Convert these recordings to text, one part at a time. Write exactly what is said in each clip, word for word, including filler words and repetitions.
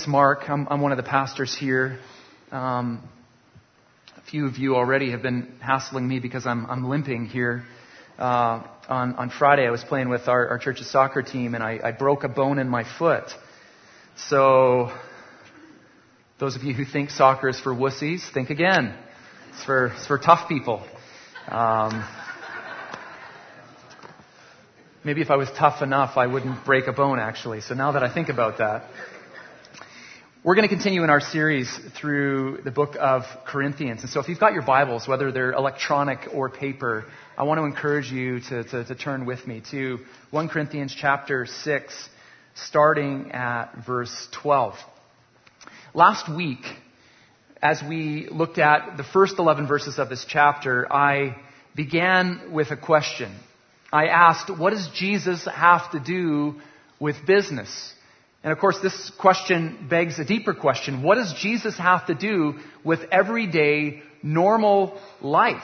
Mark. I'm, I'm one of the pastors here. Um, a few of you already have been hassling me because I'm, I'm limping here. Uh, on, on Friday, I was playing with our, our church's soccer team, and I, I broke a bone in my foot. So, those of you who think soccer is for wussies, think again. It's for, it's for tough people. Um, maybe if I was tough enough, I wouldn't break a bone, actually. So now that I think about that. We're going to continue in our series through the book of Corinthians. And so if you've got your Bibles, whether they're electronic or paper, I want to encourage you to, to, to turn with me to First Corinthians chapter six, starting at verse twelve. Last week, as we looked at the first eleven verses of this chapter, I began with a question. I asked, what does Jesus have to do with business? And of course, this question begs a deeper question. What does Jesus have to do with everyday, normal life?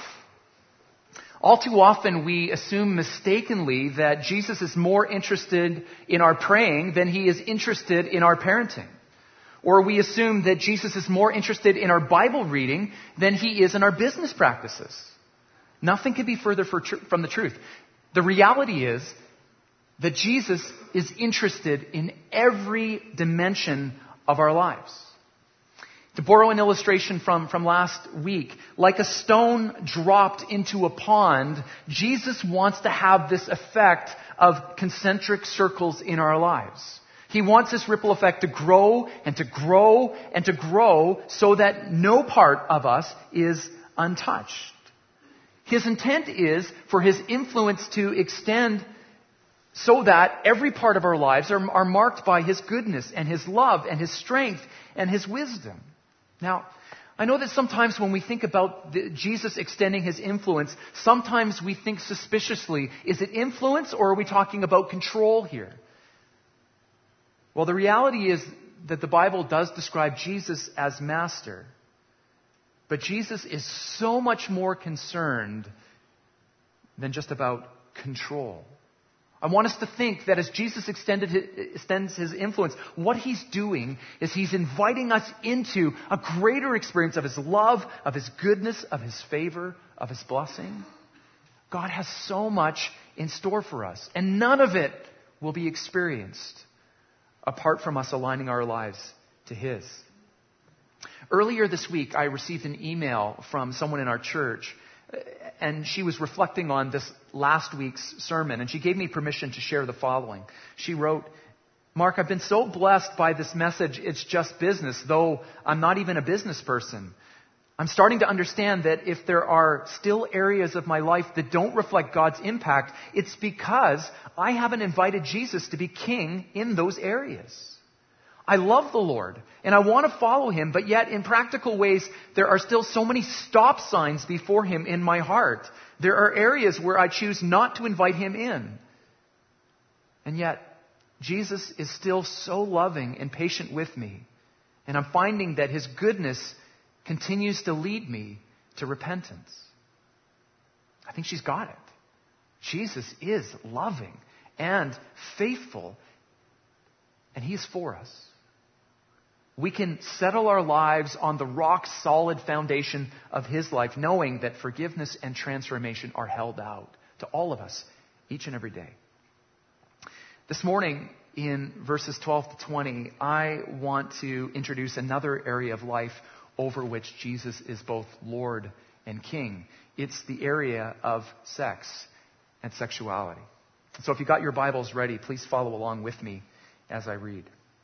All too often, we assume mistakenly that Jesus is more interested in our praying than he is interested in our parenting. Or we assume that Jesus is more interested in our Bible reading than he is in our business practices. Nothing could be further from the truth. The reality is that Jesus is interested in every dimension of our lives. To borrow an illustration from, from last week, like a stone dropped into a pond, Jesus wants to have this effect of concentric circles in our lives. He wants this ripple effect to grow and to grow and to grow so that no part of us is untouched. His intent is for his influence to extend so that every part of our lives are, are marked by his goodness and his love and his strength and his wisdom. Now, I know that sometimes when we think about the, Jesus extending his influence, sometimes we think suspiciously, is it influence or are we talking about control here? Well, the reality is that the Bible does describe Jesus as master. But Jesus is so much more concerned than just about control. I want us to think that as Jesus extended his, extends his influence, what he's doing is he's inviting us into a greater experience of his love, of his goodness, of his favor, of his blessing. God has so much in store for us, and none of it will be experienced apart from us aligning our lives to his. Earlier this week, I received an email from someone in our church, and she was reflecting on this last week's sermon, and she gave me permission to share the following. She wrote, Mark, I've been so blessed by this message, it's just business, though I'm not even a business person. I'm starting to understand that if there are still areas of my life that don't reflect God's impact, it's because I haven't invited Jesus to be king in those areas. I love the Lord, and I want to follow him, but yet in practical ways, there are still so many stop signs before him in my heart. There are areas where I choose not to invite him in. And yet, Jesus is still so loving and patient with me, and I'm finding that his goodness continues to lead me to repentance. I think she's got it. Jesus is loving and faithful, and he's for us. We can settle our lives on the rock-solid foundation of his life, knowing that forgiveness and transformation are held out to all of us each and every day. This morning, in verses twelve to twenty, I want to introduce another area of life over which Jesus is both Lord and King. It's the area of sex and sexuality. So if you've got your Bibles ready, please follow along with me as I read.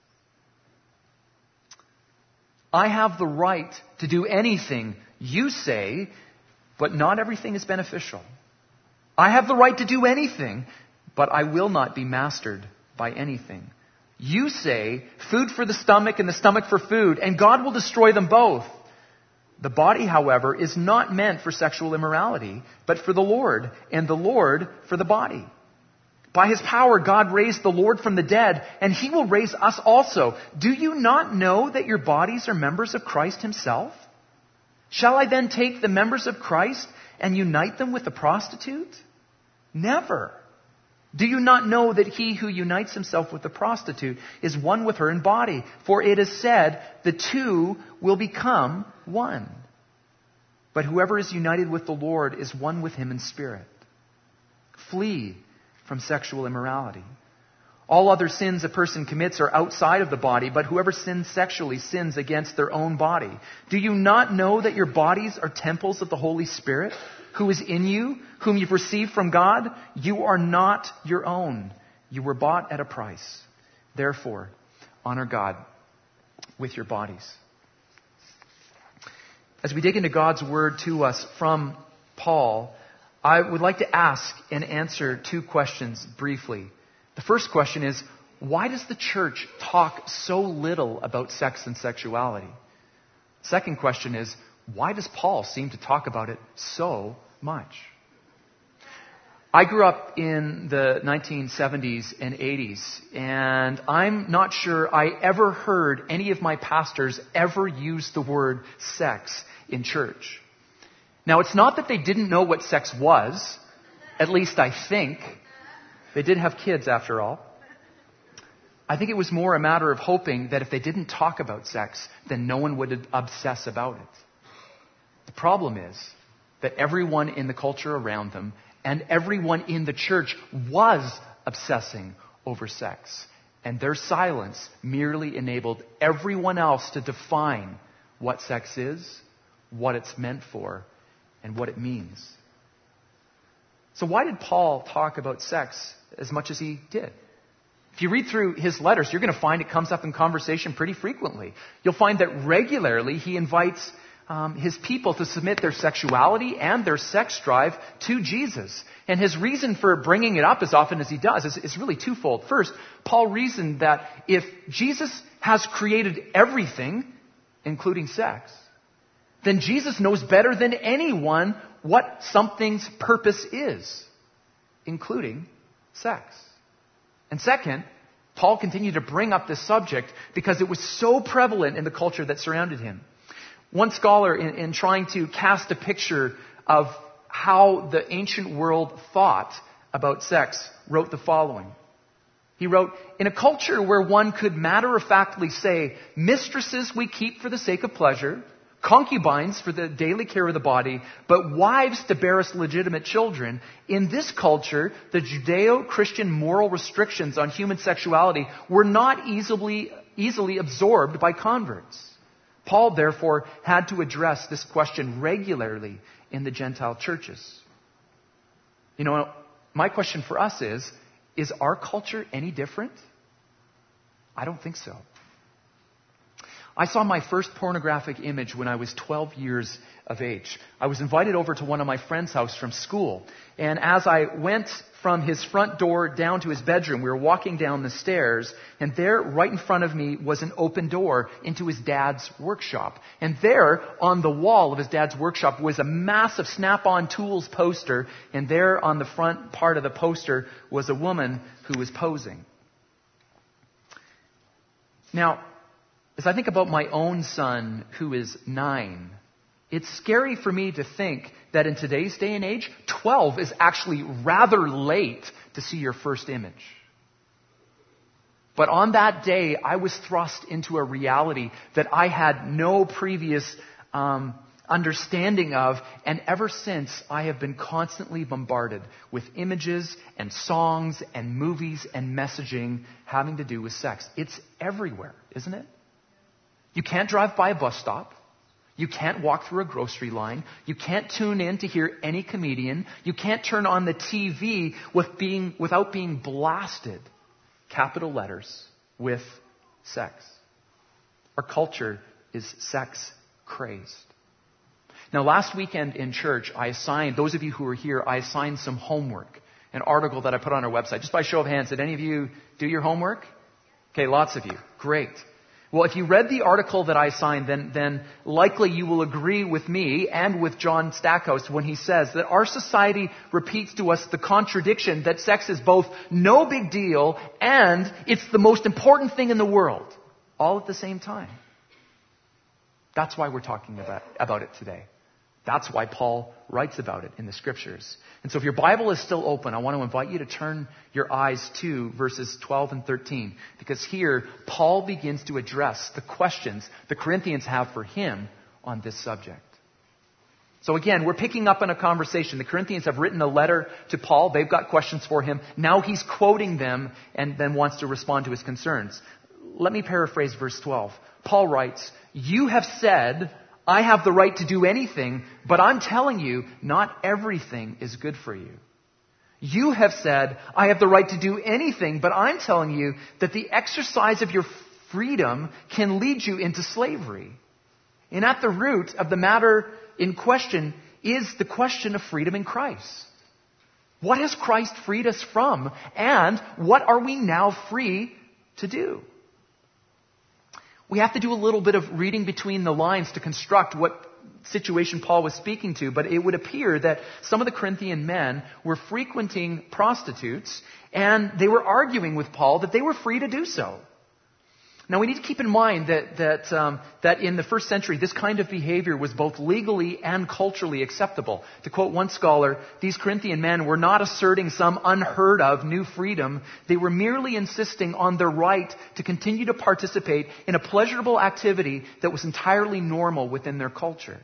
I have the right to do anything you say, but not everything is beneficial. I have the right to do anything, but I will not be mastered by anything. You say, food for the stomach and the stomach for food, and God will destroy them both. The body, however, is not meant for sexual immorality, but for the Lord, and the Lord for the body. By his power, God raised the Lord from the dead, and he will raise us also. Do you not know that your bodies are members of Christ himself? Shall I then take the members of Christ and unite them with a prostitute? Never. Do you not know that he who unites himself with a prostitute is one with her in body? For it is said, the two will become one. But whoever is united with the Lord is one with him in spirit. Flee from sexual immorality. All other sins a person commits are outside of the body, but whoever sins sexually sins against their own body. Do you not know that your bodies are temples of the Holy Spirit, who is in you, whom you've received from God? You are not your own. You were bought at a price. Therefore, honor God with your bodies. As we dig into God's word to us from Paul, I would like to ask and answer two questions briefly. The first question is, why does the church talk so little about sex and sexuality? Second question is, why does Paul seem to talk about it so much? I grew up in the nineteen seventies and eighties, and I'm not sure I ever heard any of my pastors ever use the word sex in church. Now, it's not that they didn't know what sex was, at least I think. They did have kids, after all. I think it was more a matter of hoping that if they didn't talk about sex, then no one would obsess about it. The problem is that everyone in the culture around them and everyone in the church was obsessing over sex. And their silence merely enabled everyone else to define what sex is, what it's meant for, and what it means. So why did Paul talk about sex as much as he did? If you read through his letters, you're going to find it comes up in conversation pretty frequently. You'll find that regularly he invites um, his people to submit their sexuality and their sex drive to Jesus. And his reason for bringing it up as often as he does is, is really twofold. First, Paul reasoned that if Jesus has created everything, including sex, then Jesus knows better than anyone what something's purpose is, including sex. And second, Paul continued to bring up this subject because it was so prevalent in the culture that surrounded him. One scholar, in, in trying to cast a picture of how the ancient world thought about sex, wrote the following. He wrote, in a culture where one could matter-of-factly say, mistresses we keep for the sake of pleasure, concubines for the daily care of the body, but wives to bear us legitimate children. In this culture, the Judeo-Christian moral restrictions on human sexuality were not easily, easily absorbed by converts. Paul, therefore, had to address this question regularly in the Gentile churches. You know, my question for us is, is our culture any different? I don't think so. I saw my first pornographic image when I was twelve years of age. I was invited over to one of my friend's house from school. And as I went from his front door down to his bedroom, we were walking down the stairs, and there, right in front of me, was an open door into his dad's workshop. And there, on the wall of his dad's workshop, was a massive Snap-on Tools poster, and there on the front part of the poster was a woman who was posing. Now, as I think about my own son, who is nine, it's scary for me to think that in today's day and age, twelve is actually rather late to see your first image. But on that day, I was thrust into a reality that I had no previous um, understanding of, and ever since, I have been constantly bombarded with images and songs and movies and messaging having to do with sex. It's everywhere, isn't it? You can't drive by a bus stop. You can't walk through a grocery line. You can't tune in to hear any comedian. You can't turn on the T V with being, without being blasted, capital letters, with sex. Our culture is sex crazed. Now, last weekend in church, I assigned, those of you who were here, I assigned some homework, an article that I put on our website. Just by show of hands, did any of you do your homework? Okay, lots of you. Great. Well, if you read the article that I signed, then, then likely you will agree with me and with John Stackhouse when he says that our society repeats to us the contradiction that sex is both no big deal and it's the most important thing in the world, all at the same time. That's why we're talking about, about it today. That's why Paul writes about it in the Scriptures. And so if your Bible is still open, I want to invite you to turn your eyes to verses twelve and thirteen. Because here, Paul begins to address the questions the Corinthians have for him on this subject. So again, we're picking up on a conversation. The Corinthians have written a letter to Paul. They've got questions for him. Now he's quoting them and then wants to respond to his concerns. Let me paraphrase verse twelve. Paul writes, "You have said, I have the right to do anything, but I'm telling you, not everything is good for you. You have said, I have the right to do anything, but I'm telling you that the exercise of your freedom can lead you into slavery." And at the root of the matter in question is the question of freedom in Christ. What has Christ freed us from? And what are we now free to do? We have to do a little bit of reading between the lines to construct what situation Paul was speaking to, but it would appear that some of the Corinthian men were frequenting prostitutes, and they were arguing with Paul that they were free to do so. Now, we need to keep in mind that that um, that in the first century, this kind of behavior was both legally and culturally acceptable. To quote one scholar, these Corinthian men were not asserting some unheard of new freedom. They were merely insisting on their right to continue to participate in a pleasurable activity that was entirely normal within their culture.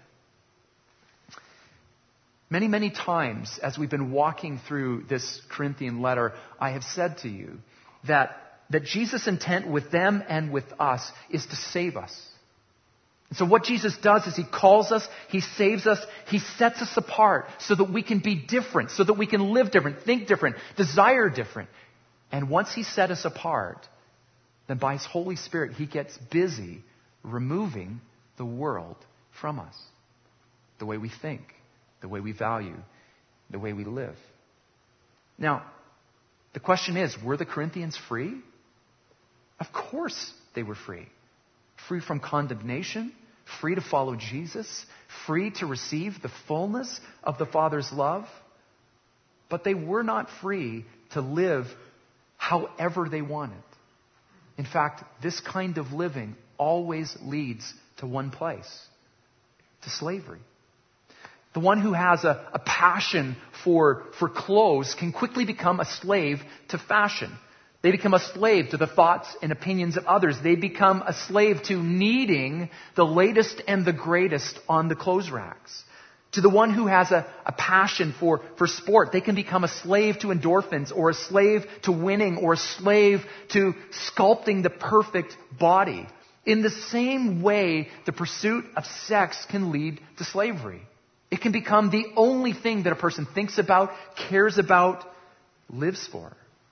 Many, many times, as we've been walking through this Corinthian letter, I have said to you that that Jesus' intent with them and with us is to save us. And so what Jesus does is he calls us, he saves us, he sets us apart so that we can be different, so that we can live different, think different, desire different. And once he set us apart, then by his Holy Spirit, he gets busy removing the world from us. The way we think, the way we value, the way we live. Now, the question is, were the Corinthians free? Of course they were free. Free from condemnation, free to follow Jesus, free to receive the fullness of the Father's love. But they were not free to live however they wanted. In fact, this kind of living always leads to one place, to slavery. The one who has a, a passion for, for clothes can quickly become a slave to fashion. They become a slave to the thoughts and opinions of others. They become a slave to needing the latest and the greatest on the clothes racks. To the one who has a, a passion for, for sport, they can become a slave to endorphins, or a slave to winning, or a slave to sculpting the perfect body. In the same way, the pursuit of sex can lead to slavery. It can become the only thing that a person thinks about, cares about, lives for.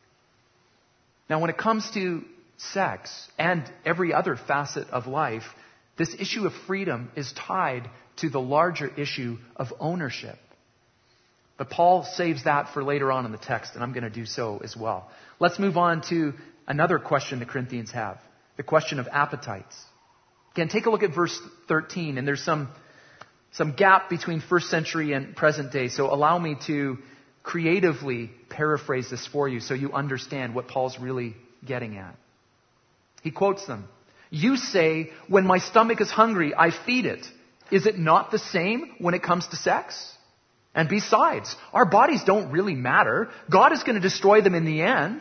Now, when it comes to sex and every other facet of life, this issue of freedom is tied to the larger issue of ownership. But Paul saves that for later on in the text, and I'm going to do so as well. Let's move on to another question the Corinthians have, the question of appetites. Again, take a look at verse thirteen, and there's some, some gap between first century and present day, so allow me to creatively paraphrase this for you so you understand what Paul's really getting at. He quotes them. "You say, when my stomach is hungry, I feed it. Is it not the same when it comes to sex? And besides, our bodies don't really matter. God is going to destroy them in the end."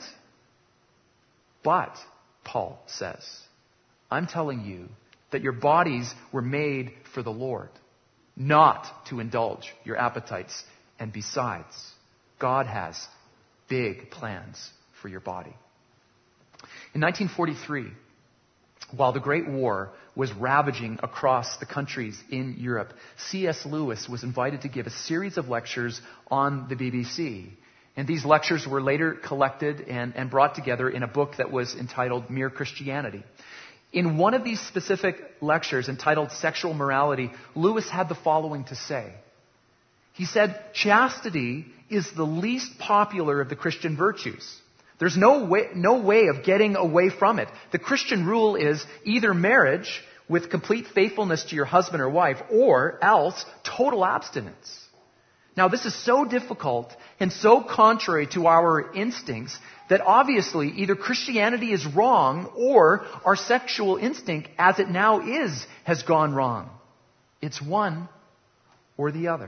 But, Paul says, I'm telling you that your bodies were made for the Lord, not to indulge your appetites. And besides, God has big plans for your body. In nineteen forty-three, while the Great War was ravaging across the countries in Europe, C S Lewis was invited to give a series of lectures on the B B C. And these lectures were later collected and, and brought together in a book that was entitled Mere Christianity. In one of these specific lectures entitled Sexual Morality, Lewis had the following to say. He said, "Chastity is the least popular of the Christian virtues. There's no way, no way of getting away from it. The Christian rule is either marriage with complete faithfulness to your husband or wife, or else total abstinence." Now, this is so difficult and so contrary to our instincts that obviously either Christianity is wrong or our sexual instinct, as it now is, has gone wrong. It's one or the other.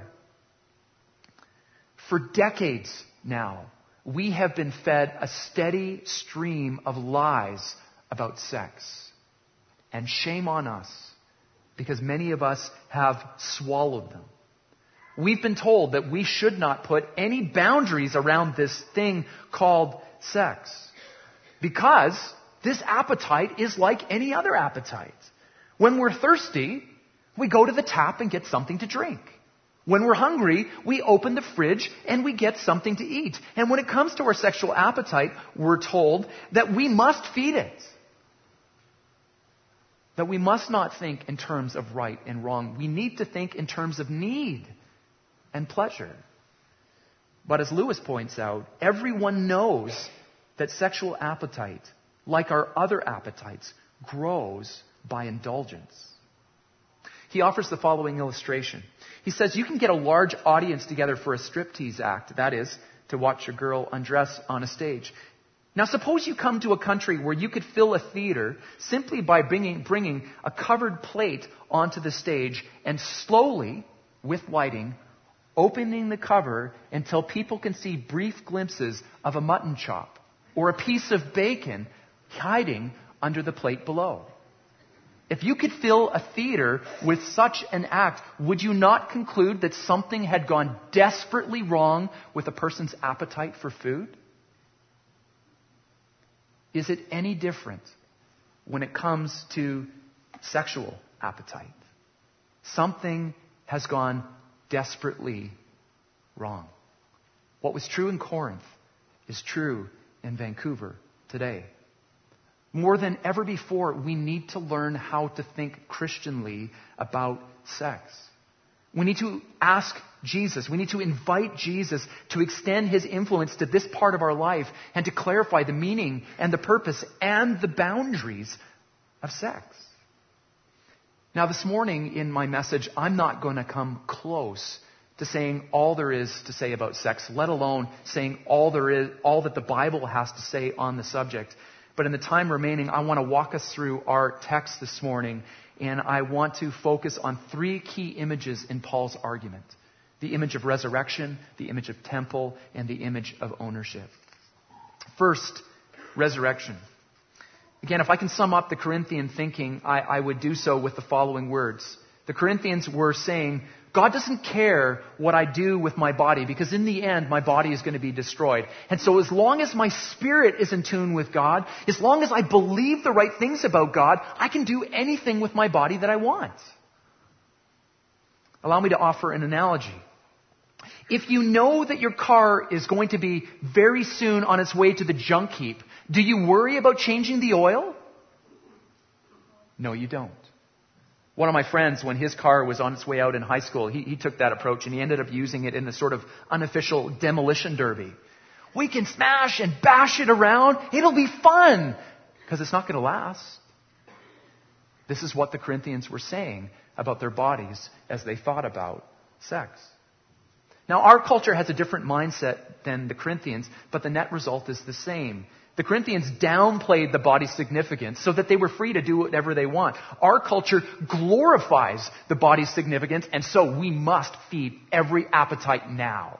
For decades now, we have been fed a steady stream of lies about sex. And shame on us, because many of us have swallowed them. We've been told that we should not put any boundaries around this thing called sex, because this appetite is like any other appetite. When we're thirsty, we go to the tap and get something to drink. When we're hungry, we open the fridge and we get something to eat. And when it comes to our sexual appetite, we're told that we must feed it. That we must not think in terms of right and wrong. We need to think in terms of need and pleasure. But as Lewis points out, everyone knows that sexual appetite, like our other appetites, grows by indulgence. He offers the following illustration. He says you can get a large audience together for a striptease act, that is, to watch a girl undress on a stage. Now suppose you come to a country where you could fill a theater simply by bringing, bringing a covered plate onto the stage and slowly, with lighting, opening the cover until people can see brief glimpses of a mutton chop or a piece of bacon hiding under the plate below. If you could fill a theater with such an act, would you not conclude that something had gone desperately wrong with a person's appetite for food? Is it any different when it comes to sexual appetite? Something has gone desperately wrong. What was true in Corinth is true in Vancouver today. More than ever before, we need to learn how to think Christianly about sex. We need to ask Jesus, we need to invite Jesus to extend his influence to this part of our life and to clarify the meaning and the purpose and the boundaries of sex. Now, this morning in my message, I'm not going to come close to saying all there is to say about sex, let alone saying all there is, all that the Bible has to say on the subject. But in the time remaining, I want to walk us through our text this morning, and I want to focus on three key images in Paul's argument. The image of resurrection, the image of temple, and the image of ownership. First, resurrection. Again, if I can sum up the Corinthian thinking, I, I would do so with the following words. The Corinthians were saying, God doesn't care what I do with my body, because in the end, my body is going to be destroyed. And so as long as my spirit is in tune with God, as long as I believe the right things about God, I can do anything with my body that I want. Allow me to offer an analogy. If you know that your car is going to be very soon on its way to the junk heap, do you worry about changing the oil? No, you don't. One of my friends, when his car was on its way out in high school, he, he took that approach and he ended up using it in the sort of unofficial demolition derby. We can smash and bash it around. It'll be fun because it's not going to last. This is what the Corinthians were saying about their bodies as they thought about sex. Now, our culture has a different mindset than the Corinthians, but the net result is the same. The Corinthians downplayed the body's significance so that they were free to do whatever they want. Our culture glorifies the body's significance, and so we must feed every appetite now.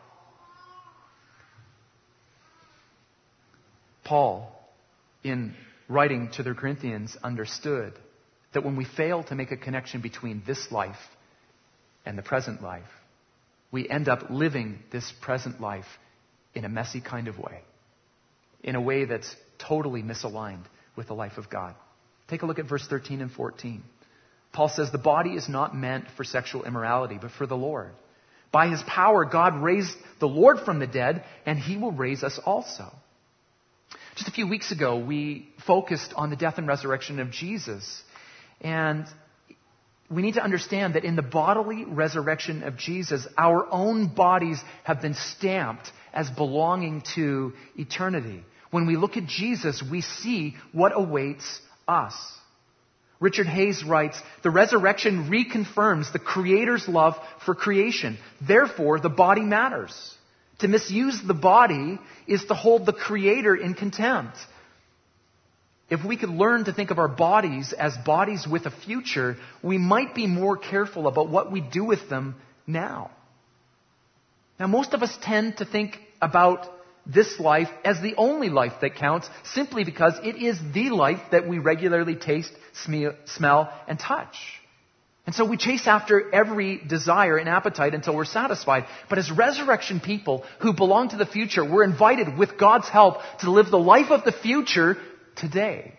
Paul, in writing to the Corinthians, understood that when we fail to make a connection between this life and the present life, we end up living this present life in a messy kind of way. In a way that's totally misaligned with the life of God. Take a look at verse thirteen and fourteen. Paul says, the body is not meant for sexual immorality, but for the Lord. By his power, God raised the Lord from the dead, and he will raise us also. Just a few weeks ago, we focused on the death and resurrection of Jesus. And we need to understand that in the bodily resurrection of Jesus, our own bodies have been stamped as belonging to eternity. When we look at Jesus, we see what awaits us. Richard Hayes writes, the resurrection reconfirms the Creator's love for creation. Therefore, the body matters. To misuse the body is to hold the Creator in contempt. If we could learn to think of our bodies as bodies with a future, we might be more careful about what we do with them now. Now, most of us tend to think about this life as the only life that counts, simply because it is the life that we regularly taste, smell, and touch. And so we chase after every desire and appetite until we're satisfied. But as resurrection people who belong to the future, we're invited with God's help to live the life of the future today.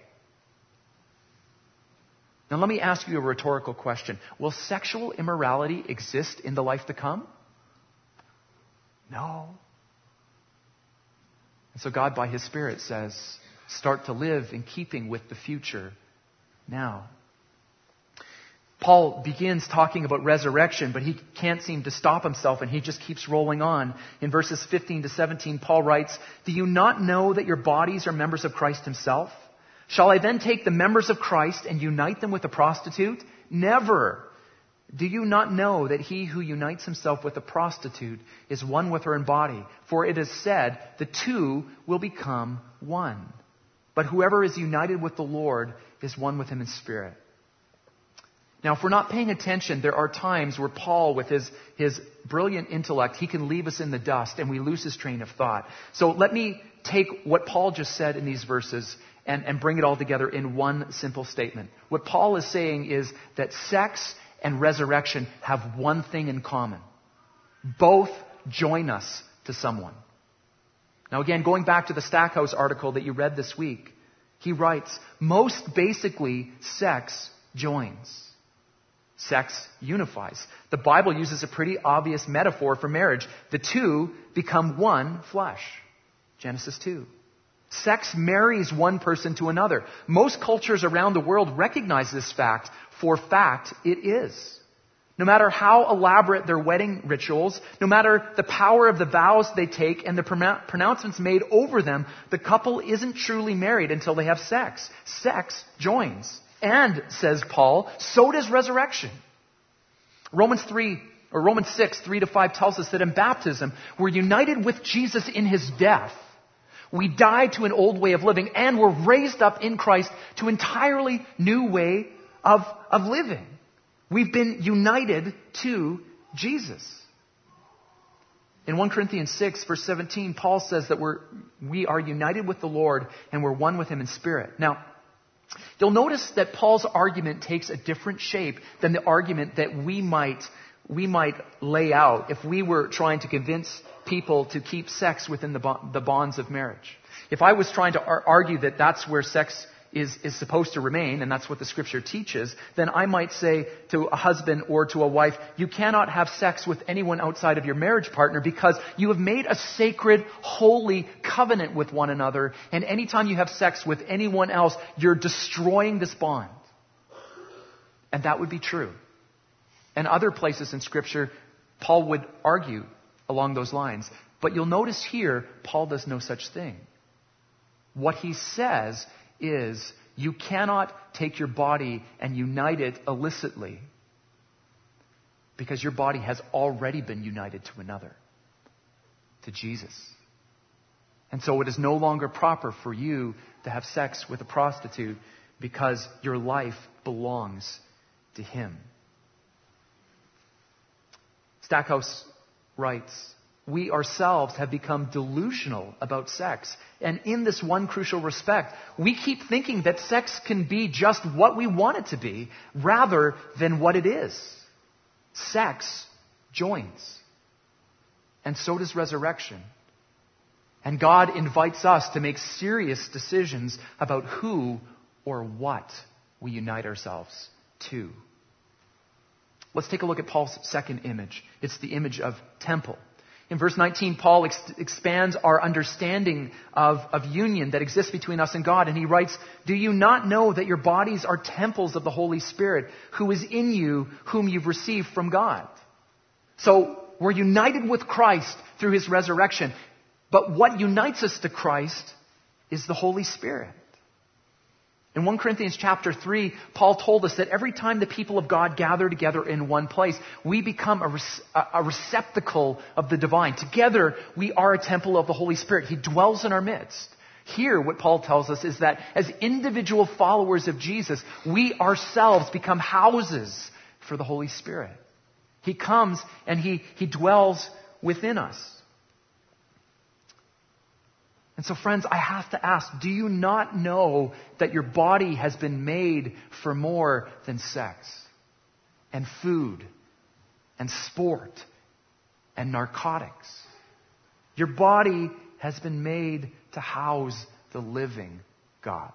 Now let me ask you a rhetorical question. Will sexual immorality exist in the life to come? No. And so God, by His Spirit, says, start to live in keeping with the future now. Paul begins talking about resurrection, but he can't seem to stop himself, and he just keeps rolling on. In verses fifteen to seventeen, Paul writes, "Do you not know that your bodies are members of Christ Himself? Shall I then take the members of Christ and unite them with a prostitute? Never! Do you not know that he who unites himself with a prostitute is one with her in body? For it is said, the two will become one. But whoever is united with the Lord is one with Him in spirit." Now, if we're not paying attention, there are times where Paul, with his, his brilliant intellect, he can leave us in the dust and we lose his train of thought. So let me take what Paul just said in these verses and, and bring it all together in one simple statement. What Paul is saying is that sex and resurrection have one thing in common. Both join us to someone. Now again, going back to the Stackhouse article that you read this week, he writes, most basically, sex joins. Sex unifies. The Bible uses a pretty obvious metaphor for marriage. The two become one flesh. Genesis two. Sex marries one person to another. Most cultures around the world recognize this fact. For fact, it is. No matter how elaborate their wedding rituals, no matter the power of the vows they take and the pronouncements made over them, the couple isn't truly married until they have sex. Sex joins. And, says Paul, so does resurrection. Romans three, or Romans six, three to five tells us that in baptism, we're united with Jesus in His death. We died to an old way of living and we're raised up in Christ to an entirely new way of, of living. We've been united to Jesus. In First Corinthians six, verse seventeen, Paul says that we're, we are united with the Lord and we're one with Him in spirit. Now, you'll notice that Paul's argument takes a different shape than the argument that we might, we might lay out if we were trying to convince people to keep sex within the, bo- the bonds of marriage. If I was trying to ar- argue that that's where sex is, is supposed to remain, and that's what the Scripture teaches, then I might say to a husband or to a wife, you cannot have sex with anyone outside of your marriage partner because you have made a sacred, holy covenant with one another, and anytime you have sex with anyone else, you're destroying this bond. And that would be true. And other places in Scripture, Paul would argue along those lines. But you'll notice here, Paul does no such thing. What he says is, you cannot take your body and unite it illicitly because your body has already been united to another, to Jesus. And so it is no longer proper for you to have sex with a prostitute because your life belongs to Him. Stackhouse writes, we ourselves have become delusional about sex. And in this one crucial respect, we keep thinking that sex can be just what we want it to be, rather than what it is. Sex joins. And so does resurrection. And God invites us to make serious decisions about who or what we unite ourselves to. Let's take a look at Paul's second image. It's the image of temple. In verse nineteen, Paul ex- expands our understanding of, of union that exists between us and God. And he writes, do you not know that your bodies are temples of the Holy Spirit who is in you, whom you've received from God? So we're united with Christ through His resurrection. But what unites us to Christ is the Holy Spirit. In First Corinthians chapter three, Paul told us that every time the people of God gather together in one place, we become a, a receptacle of the divine. Together, we are a temple of the Holy Spirit. He dwells in our midst. Here, what Paul tells us is that as individual followers of Jesus, we ourselves become houses for the Holy Spirit. He comes and he, he dwells within us. And so, friends, I have to ask, do you not know that your body has been made for more than sex and food and sport and narcotics? Your body has been made to house the living God.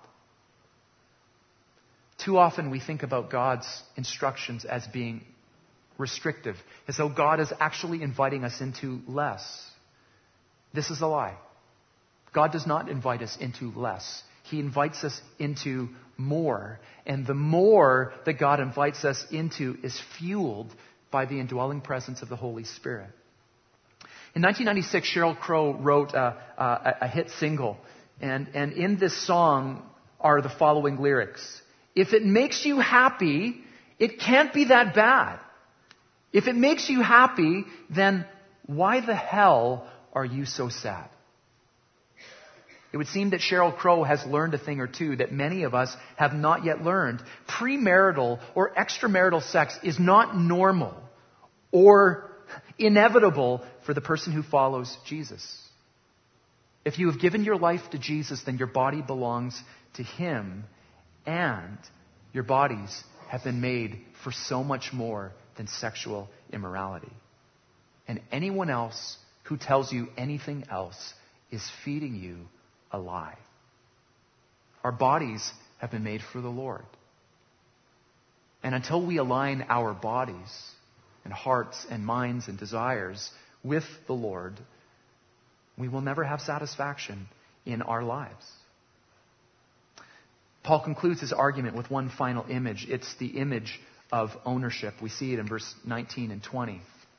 Too often we think about God's instructions as being restrictive, as though God is actually inviting us into less. This is a lie. God does not invite us into less. He invites us into more. And the more that God invites us into is fueled by the indwelling presence of the Holy Spirit. In nineteen ninety-six, Sheryl Crow wrote a, a, a hit single. And, and in this song are the following lyrics. If it makes you happy, it can't be that bad. If it makes you happy, then why the hell are you so sad? It would seem that Sheryl Crow has learned a thing or two that many of us have not yet learned. Premarital or extramarital sex is not normal or inevitable for the person who follows Jesus. If you have given your life to Jesus, then your body belongs to Him, and your bodies have been made for so much more than sexual immorality. And anyone else who tells you anything else is feeding you a lie. Our bodies have been made for the Lord. And until we align our bodies and hearts and minds and desires with the Lord, we will never have satisfaction in our lives. Paul concludes his argument with one final image. It's the image of ownership. We see it in verse nineteen and twenty.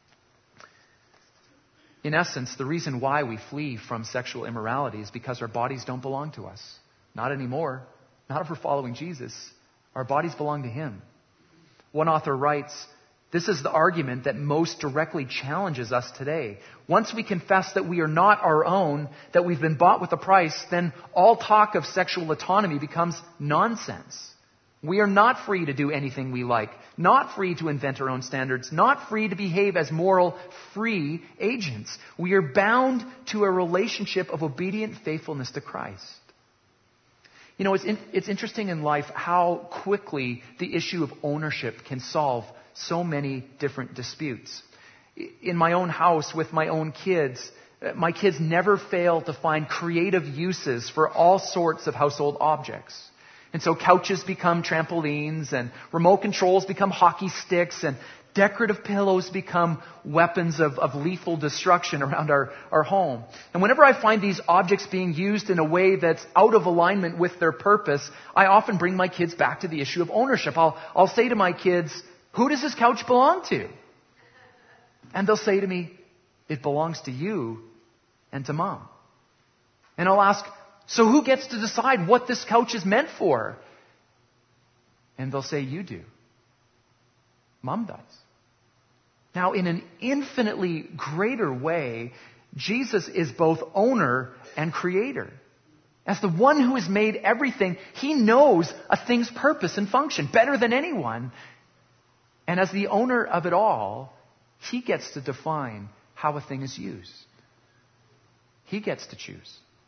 In essence, the reason why we flee from sexual immorality is because our bodies don't belong to us. Not anymore. Not if we're following Jesus. Our bodies belong to Him. One author writes, this is the argument that most directly challenges us today. Once we confess that we are not our own, that we've been bought with a price, then all talk of sexual autonomy becomes nonsense. We are not free to do anything we like, not free to invent our own standards, not free to behave as moral, free agents. We are bound to a relationship of obedient faithfulness to Christ. You know, it's, in, it's interesting in life how quickly the issue of ownership can solve so many different disputes. In my own house with my own kids, my kids never fail to find creative uses for all sorts of household objects. And so couches become trampolines, and remote controls become hockey sticks, and decorative pillows become weapons of, of lethal destruction around our, our home. And whenever I find these objects being used in a way that's out of alignment with their purpose, I often bring my kids back to the issue of ownership. I'll, I'll say to my kids, who does this couch belong to? And they'll say to me, it belongs to you and to Mom. And I'll ask, so who gets to decide what this couch is meant for? And they'll say, you do. Mom does. Now, in an infinitely greater way, Jesus is both owner and creator. As the one who has made everything, He knows a thing's purpose and function better than anyone. And as the owner of it all, He gets to define how a thing is used. He gets to choose.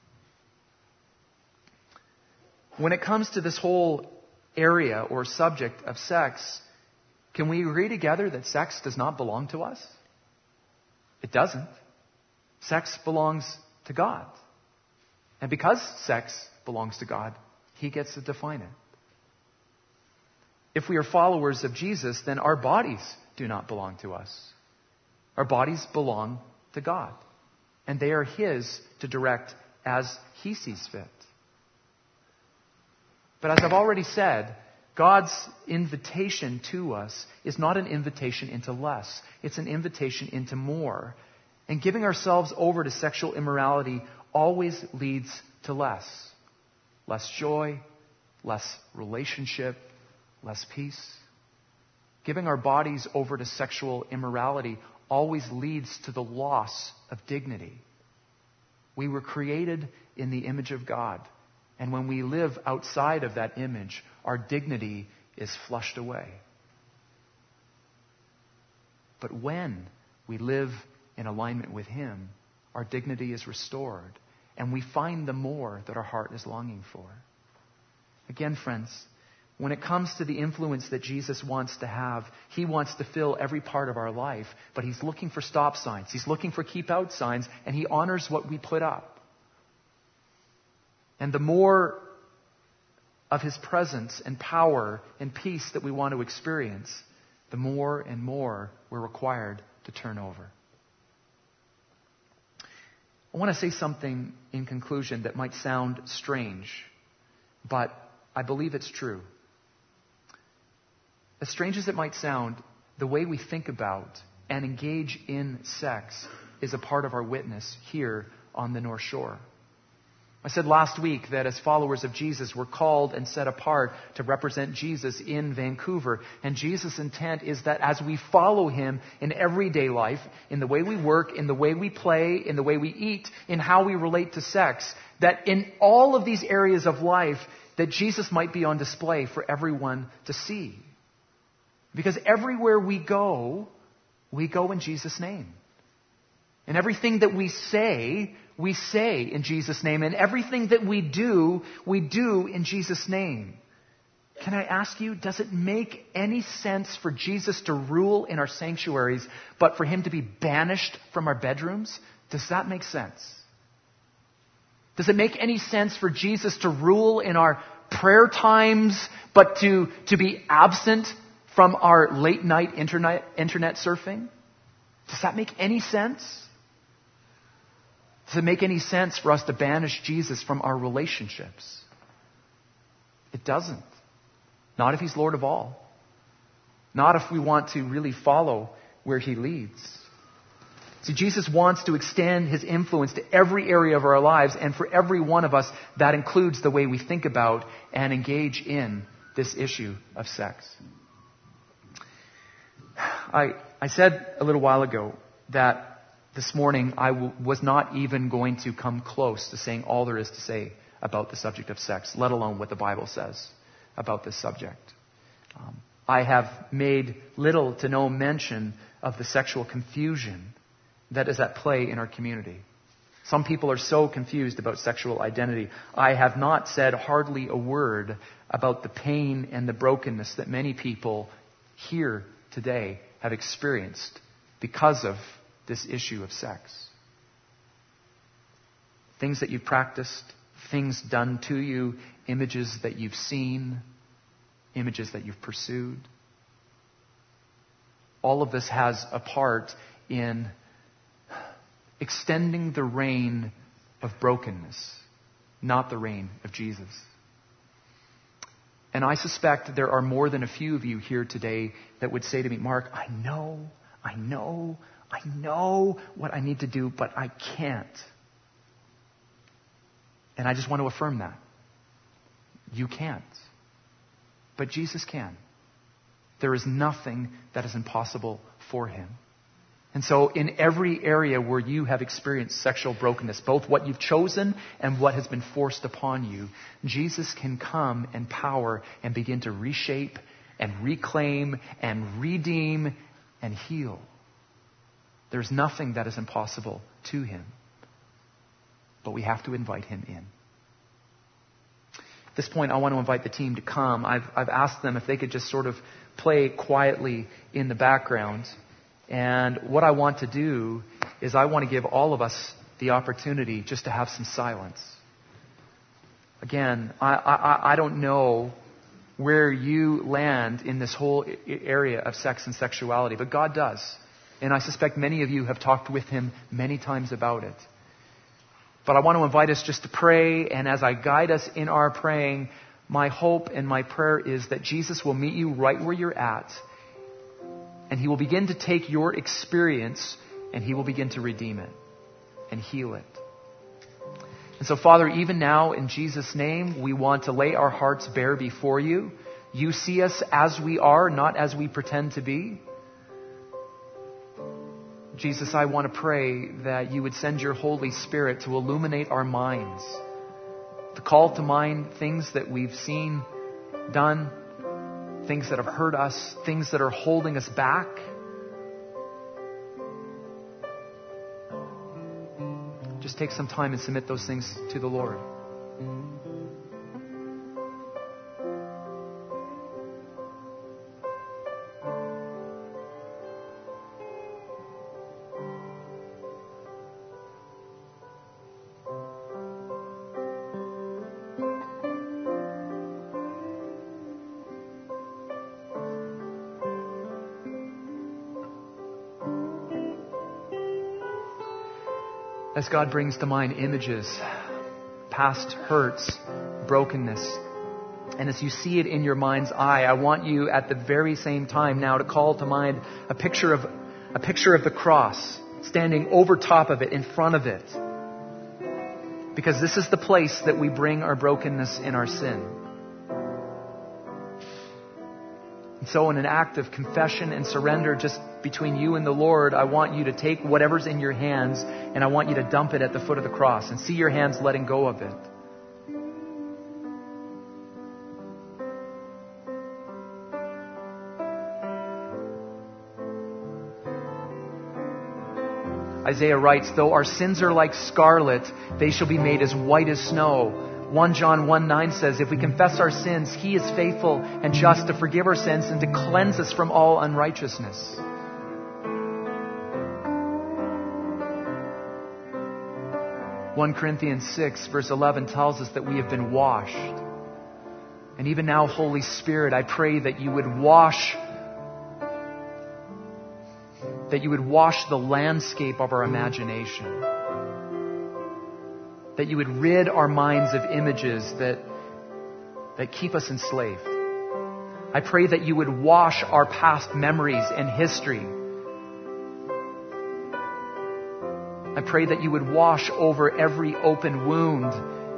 When it comes to this whole area or subject of sex, can we agree together that sex does not belong to us? It doesn't. Sex belongs to God. And because sex belongs to God, He gets to define it. If we are followers of Jesus, then our bodies do not belong to us. Our bodies belong to God. And they are His to direct as He sees fit. But as I've already said, God's invitation to us is not an invitation into less. It's an invitation into more. And giving ourselves over to sexual immorality always leads to less. Less joy, less relationship, less peace. Giving our bodies over to sexual immorality always leads to the loss of dignity. We were created in the image of God. And when we live outside of that image, our dignity is flushed away. But when we live in alignment with Him, our dignity is restored, and we find the more that our heart is longing for. Again, friends, when it comes to the influence that Jesus wants to have, He wants to fill every part of our life, but He's looking for stop signs. He's looking for keep out signs, and He honors what we put up. And the more of His presence and power and peace that we want to experience, the more and more we're required to turn over. I want to say something in conclusion that might sound strange, but I believe it's true. As strange as it might sound, the way we think about and engage in sex is a part of our witness here on the North Shore. I said last week that as followers of Jesus, we're called and set apart to represent Jesus in Vancouver. And Jesus' intent is that as we follow Him in everyday life, in the way we work, in the way we play, in the way we eat, in how we relate to sex, that in all of these areas of life, that Jesus might be on display for everyone to see. Because everywhere we go, we go in Jesus' name. And everything that we say, we say in Jesus' name. And everything that we do, we do in Jesus' name. Can I ask you, does it make any sense for Jesus to rule in our sanctuaries, but for Him to be banished from our bedrooms? Does that make sense? Does it make any sense for Jesus to rule in our prayer times, but to, to be absent from our late night internet, internet surfing? Does that make any sense? Does it make any sense for us to banish Jesus from our relationships? It doesn't. Not if He's Lord of all. Not if we want to really follow where He leads. See, Jesus wants to extend His influence to every area of our lives, and for every one of us, that includes the way we think about and engage in this issue of sex. I, I said a little while ago that this morning I w- was not even going to come close to saying all there is to say about the subject of sex, let alone what the Bible says about this subject. Um, I have made little to no mention of the sexual confusion that is at play in our community. Some people are so confused about sexual identity. I have not said hardly a word about the pain and the brokenness that many people here today have experienced because of this issue of sex. Things that you've practiced, things done to you, images that you've seen, images that you've pursued. All of this has a part in extending the reign of brokenness, not the reign of Jesus. And I suspect there are more than a few of you here today that would say to me, Mark, I know, I know, I know what I need to do, but I can't. And I just want to affirm that. You can't. But Jesus can. There is nothing that is impossible for Him. And so in every area where you have experienced sexual brokenness, both what you've chosen and what has been forced upon you, Jesus can come in power and begin to reshape and reclaim and redeem and heal. There's nothing that is impossible to Him. But we have to invite Him in. At this point, I want to invite the team to come. I've, I've asked them if they could just sort of play quietly in the background. And what I want to do is I want to give all of us the opportunity just to have some silence. Again, I, I, I don't know where you land in this whole area of sex and sexuality, but God does. And I suspect many of you have talked with Him many times about it. But I want to invite us just to pray, and as I guide us in our praying, my hope and my prayer is that Jesus will meet you right where you're at, and He will begin to take your experience and He will begin to redeem it and heal it. And so, Father, even now in Jesus' name, we want to lay our hearts bare before You. You see us as we are, not as we pretend to be. Jesus, I want to pray that You would send Your Holy Spirit to illuminate our minds, to call to mind things that we've seen, done, things that have hurt us, things that are holding us back. just take some time and submit those things to the Lord. As God brings to mind images, past hurts, brokenness, and as you see it in your mind's eye, I want you at the very same time now to call to mind a picture of a picture of the cross, standing over top of it, in front of it. Because this is the place that we bring our brokenness and our sin. And so in an act of confession and surrender just between you and the Lord, I want you to take whatever's in your hands and I want you to dump it at the foot of the cross and see your hands letting go of it. Isaiah writes, though our sins are like scarlet, they shall be made as white as snow. First John one nine says, if we confess our sins, He is faithful and just to forgive our sins and to cleanse us from all unrighteousness. First Corinthians six verse eleven tells us that we have been washed. And even now, Holy Spirit, I pray that you would wash that you would wash the landscape of our imagination. That you would rid our minds of images that, that keep us enslaved. I pray that you would wash our past memories and history. I pray that you would wash over every open wound.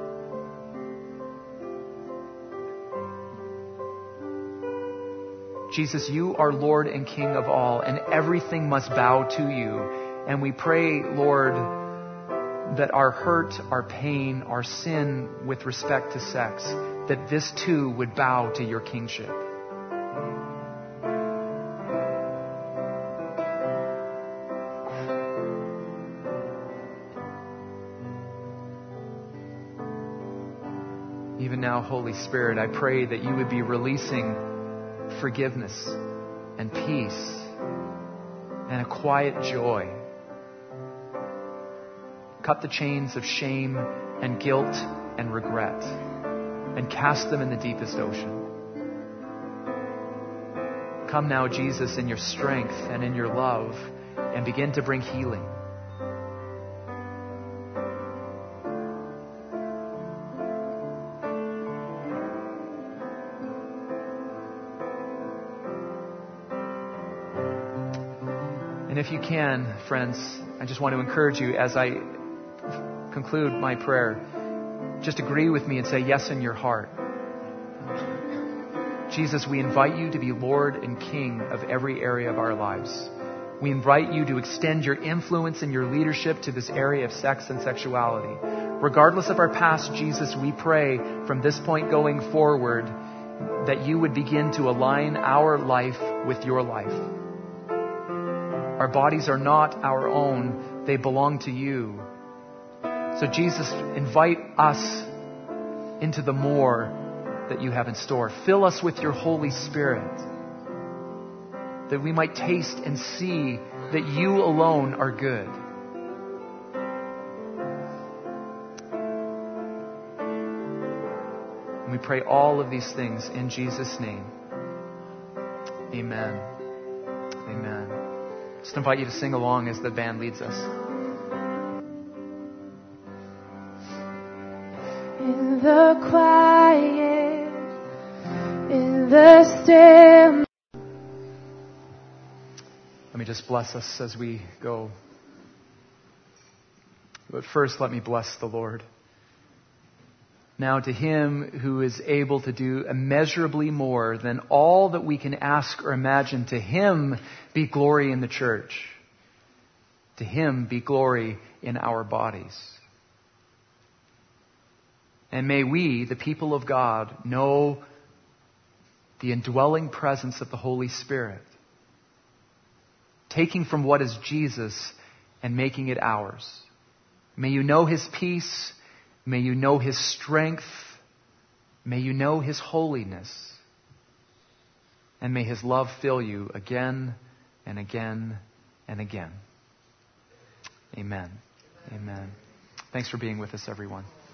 Jesus, you are Lord and King of all, and everything must bow to you. And we pray, Lord, that our hurt, our pain, our sin with respect to sex, that this too would bow to your kingship. Even now, Holy Spirit, I pray that you would be releasing forgiveness and peace and a quiet joy. Cut the chains of shame and guilt and regret and cast them in the deepest ocean. Come now, Jesus, in your strength and in your love, and begin to bring healing. And if you can, friends, I just want to encourage you as I conclude my prayer, just agree with me and say yes in your heart. Jesus, we invite you to be Lord and King of every area of our lives. We invite you to extend your influence and your leadership to this area of sex and sexuality. Regardless of our past, Jesus, we pray from this point going forward that you would begin to align our life with your life. Our bodies are not our own. They belong to you. So Jesus, invite us into the more that you have in store. Fill us with your Holy Spirit, that we might taste and see that you alone are good. And we pray all of these things in Jesus' name. Amen. Amen. Just invite you to sing along as the band leads us. In the quiet, in the still. Let me just bless us as we go. But first, let me bless the Lord. Now to Him who is able to do immeasurably more than all that we can ask or imagine, to Him be glory in the church. To Him be glory in our bodies. And may we, the people of God, know the indwelling presence of the Holy Spirit, taking from what is Jesus and making it ours. May you know His peace. May you know His strength. May you know His holiness. And may His love fill you again and again and again. Amen. Amen. Thanks for being with us, everyone.